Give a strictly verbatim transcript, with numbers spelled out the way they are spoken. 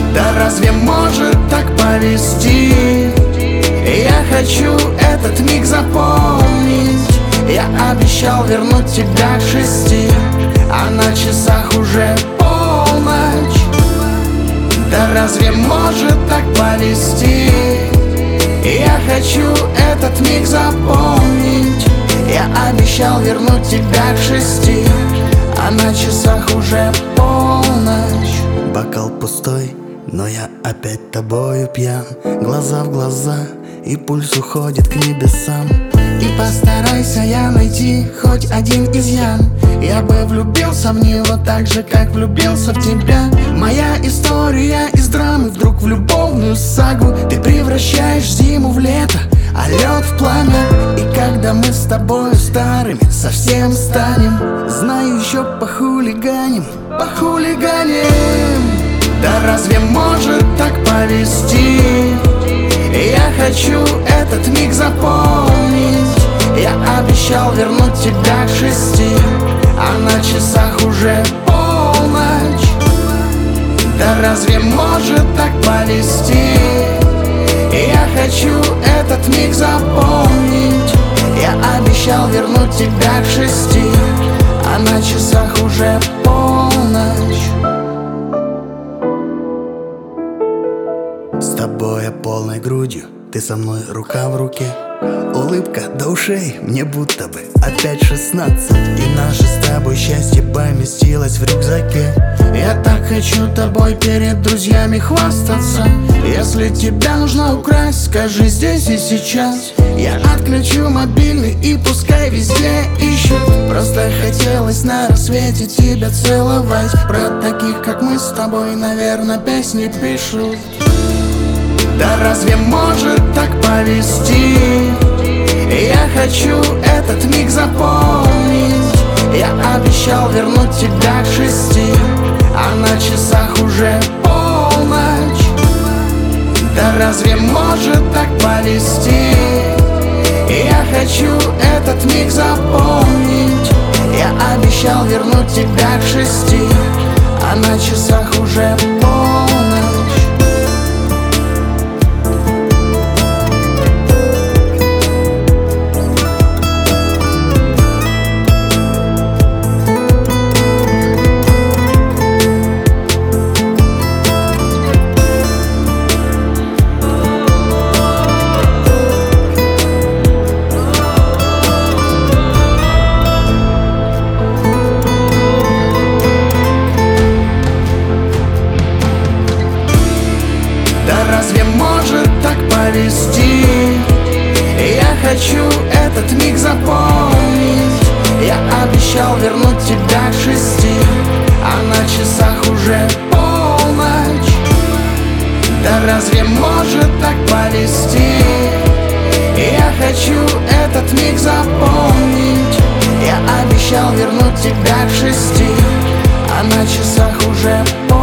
Да разве может так повести? Я хочу этот миг запомнить. Я обещал вернуть тебя к шести, а на часах уже полночь. Да разве может так повести? Я хочу этот миг запомнить. Я обещал вернуть тебя к шести, а на часах уже полночь. Бокал пустой, но я опять тобою пьян. Глаза в глаза, и пульс уходит к небесам. И постарайся я найти хоть один изъян. Я бы влюбился в него так же, как влюбился в тебя. Моя история из драмы вдруг в любовную сагу. Ты превращаешь зиму в лето, а лед в пламя. И когда мы с тобой старыми совсем станем, знаю, еще похулиганим, похулиганим. Да разве может так повести? Я хочу этот миг запомнить. Я обещал вернуть тебя к шести, а на часах уже полночь. Да разве может так повести? Я хочу этот миг запомнить. Я обещал вернуть тебя к шести, а на часах уже полночь. С тобой я полной грудью, ты со мной рука в руке. Улыбка до ушей, мне будто бы опять шестнадцать. И наше с тобой счастье поместилось в рюкзаке. Я так хочу тобой перед друзьями хвастаться. Если тебя нужно украсть, скажи здесь и сейчас. Я отключу мобильный и пускай везде ищут. Просто хотелось на рассвете тебя целовать. Про таких, как мы с тобой, наверное, песни пишут. Да разве может так повести? Я хочу этот миг запомнить. Я обещал вернуть тебя к шести, а на часах уже полночь. Да разве может так повести? Я хочу этот миг запомнить. Я обещал вернуть тебя к шести, а на часах уже полночь. Разве может так повести? Я хочу этот миг запомнить. Я обещал вернуть тебя к шести, а на часах уже полночь. Да разве может так повести? Я хочу этот миг запомнить. Я обещал вернуть тебя к шести, а на часах уже полночь.